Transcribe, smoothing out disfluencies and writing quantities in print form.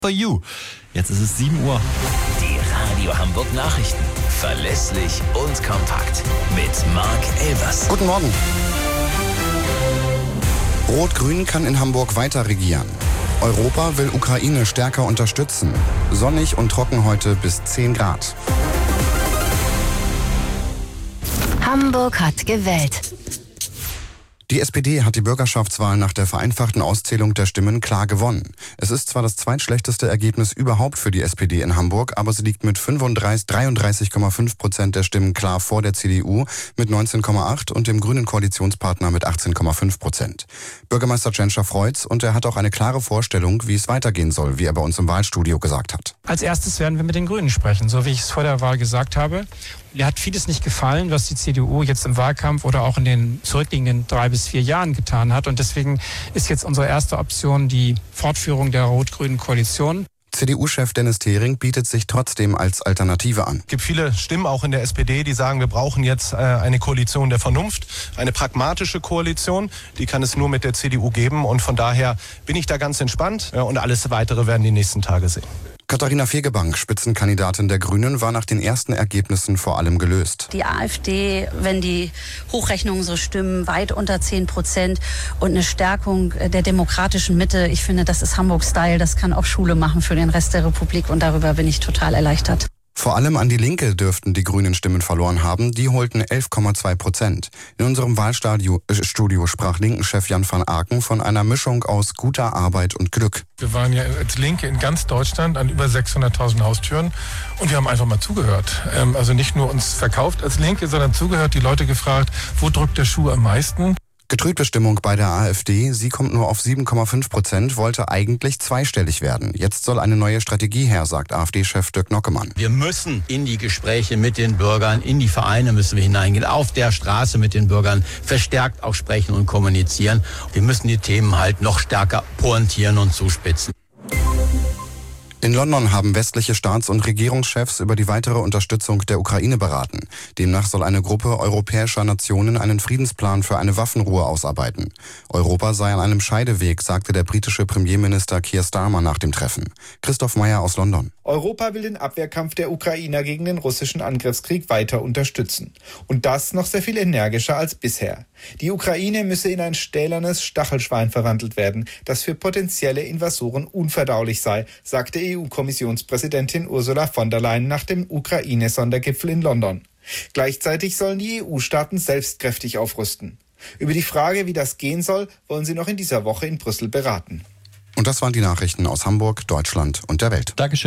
For you. Jetzt ist es 7 Uhr. Die Radio Hamburg Nachrichten. Verlässlich und kompakt. Mit Marc Elvers. Guten Morgen. Rot-Grün kann in Hamburg weiter regieren. Europa will Ukraine stärker unterstützen. Sonnig und trocken heute bis 10 Grad. Hamburg hat gewählt. Die SPD hat die Bürgerschaftswahl nach der vereinfachten Auszählung der Stimmen klar gewonnen. Es ist zwar das zweitschlechteste Ergebnis überhaupt für die SPD in Hamburg, aber sie liegt mit 33,5% der Stimmen klar vor der CDU mit 19,8% und dem grünen Koalitionspartner mit 18,5%. Bürgermeister Tschentscher freut's und er hat auch eine klare Vorstellung, wie es weitergehen soll, wie er bei uns im Wahlstudio gesagt hat. Als erstes werden wir mit den Grünen sprechen, so wie ich es vor der Wahl gesagt habe. Mir hat vieles nicht gefallen, was die CDU jetzt im Wahlkampf oder auch in den zurückliegenden 3 bis 4 Jahren getan hat. Und deswegen ist jetzt unsere erste Option die Fortführung der rot-grünen Koalition. CDU-Chef Dennis Thering bietet sich trotzdem als Alternative an. Es gibt viele Stimmen auch in der SPD, die sagen, wir brauchen jetzt eine Koalition der Vernunft, eine pragmatische Koalition. Die kann es nur mit der CDU geben und von daher bin ich da ganz entspannt und alles Weitere werden die nächsten Tage sehen. Katharina Fegebank, Spitzenkandidatin der Grünen, war nach den ersten Ergebnissen vor allem gelöst. Die AfD, wenn die Hochrechnungen so stimmen, weit unter 10% und eine Stärkung der demokratischen Mitte. Ich finde, das ist Hamburg-Style, das kann auch Schule machen für den Rest der Republik und darüber bin ich total erleichtert. Vor allem an die Linke dürften die Grünen Stimmen verloren haben. Die holten 11,2%. In unserem Wahlstudio sprach Linken-Chef Jan van Aken von einer Mischung aus guter Arbeit und Glück. Wir waren ja als Linke in ganz Deutschland an über 600.000 Haustüren und wir haben einfach mal zugehört. Also nicht nur uns verkauft als Linke, sondern zugehört, die Leute gefragt, wo drückt der Schuh am meisten? Getrübte Stimmung bei der AfD. Sie kommt nur auf 7,5%, wollte eigentlich zweistellig werden. Jetzt soll eine neue Strategie her, sagt AfD-Chef Dirk Nockemann. Wir müssen in die Gespräche mit den Bürgern, in die Vereine müssen wir hineingehen, auf der Straße mit den Bürgern verstärkt auch sprechen und kommunizieren. Wir müssen die Themen halt noch stärker pointieren und zuspitzen. In London haben westliche Staats- und Regierungschefs über die weitere Unterstützung der Ukraine beraten. Demnach soll eine Gruppe europäischer Nationen einen Friedensplan für eine Waffenruhe ausarbeiten. Europa sei an einem Scheideweg, sagte der britische Premierminister Keir Starmer nach dem Treffen. Christoph Meyer aus London. Europa will den Abwehrkampf der Ukrainer gegen den russischen Angriffskrieg weiter unterstützen. Und das noch sehr viel energischer als bisher. Die Ukraine müsse in ein stählernes Stachelschwein verwandelt werden, das für potenzielle Invasoren unverdaulich sei, sagte EU-Kommissionspräsidentin Ursula von der Leyen nach dem Ukraine-Sondergipfel in London. Gleichzeitig sollen die EU-Staaten selbst kräftig aufrüsten. Über die Frage, wie das gehen soll, wollen sie noch in dieser Woche in Brüssel beraten. Und das waren die Nachrichten aus Hamburg, Deutschland und der Welt. Dankeschön.